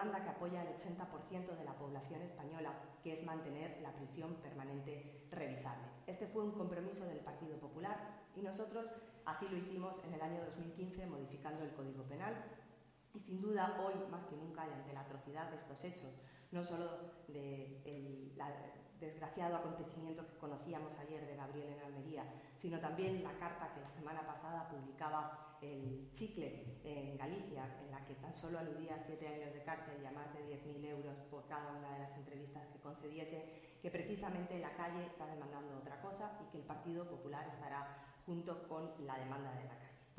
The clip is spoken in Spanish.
demanda que apoya el 80% de la población española, que es mantener la prisión permanente revisable. Este fue un compromiso del Partido Popular y nosotros así lo hicimos en el año 2015 modificando el Código Penal. Y sin duda, hoy más que nunca, y ante la atrocidad de estos hechos, no solo del desgraciado acontecimiento que conocíamos ayer de Gabriel en Almería, sino también la carta que la semana pasada publicaba el Chicle en Galicia, en la que tan solo aludía a 7 años de cárcel y a más de 10.000 euros por cada una de las entrevistas que concediese, que precisamente la calle está demandando otra cosa y que el Partido Popular estará junto con la demanda de la calle.